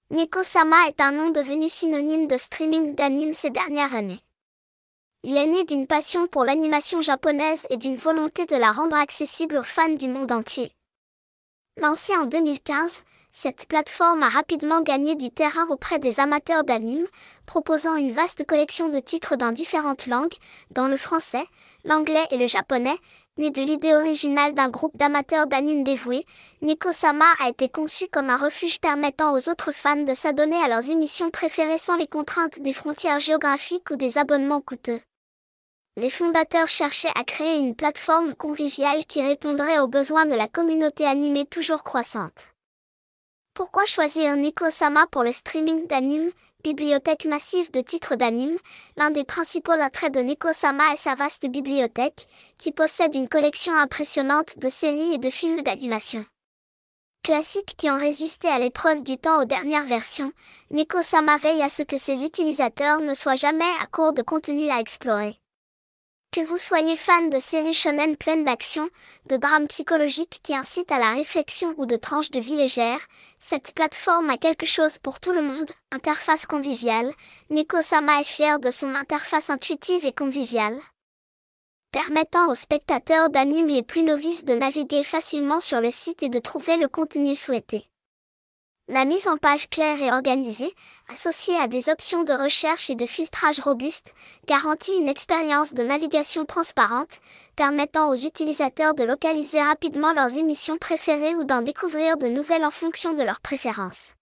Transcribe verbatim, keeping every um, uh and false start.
Neko-sama est un nom devenu synonyme de streaming d'anime ces dernières années. Il est né d'une passion pour l'animation japonaise et d'une volonté de la rendre accessible aux fans du monde entier. Lancée en deux mille quinze, cette plateforme a rapidement gagné du terrain auprès des amateurs d'anime, proposant une vaste collection de titres dans différentes langues, dont le français, l'anglais et le japonais. Né de l'idée originale d'un groupe d'amateurs d'anime dévoués, Neko-sama a été conçu comme un refuge permettant aux autres fans de s'adonner à leurs émissions préférées sans les contraintes des frontières géographiques ou des abonnements coûteux. Les fondateurs cherchaient à créer une plateforme conviviale qui répondrait aux besoins de la communauté animée toujours croissante. Pourquoi choisir Neko-sama pour le streaming d'anime? Bibliothèque massive de titres d'anime. L'un des principaux attraits de Neko-sama est sa vaste bibliothèque, qui possède une collection impressionnante de séries et de films d'animation. Classiques qui ont résisté à l'épreuve du temps aux dernières versions, Neko-sama veille à ce que ses utilisateurs ne soient jamais à court de contenu à explorer. Que vous soyez fan de séries shonen pleines d'action, de drames psychologiques qui incitent à la réflexion ou de tranches de vie légères, cette plateforme a quelque chose pour tout le monde. Interface conviviale, Neko-sama est fier de son interface intuitive et conviviale, permettant aux spectateurs d'anime les plus novices de naviguer facilement sur le site et de trouver le contenu souhaité. La mise en page claire et organisée, associée à des options de recherche et de filtrage robustes, garantit une expérience de navigation transparente, permettant aux utilisateurs de localiser rapidement leurs émissions préférées ou d'en découvrir de nouvelles en fonction de leurs préférences.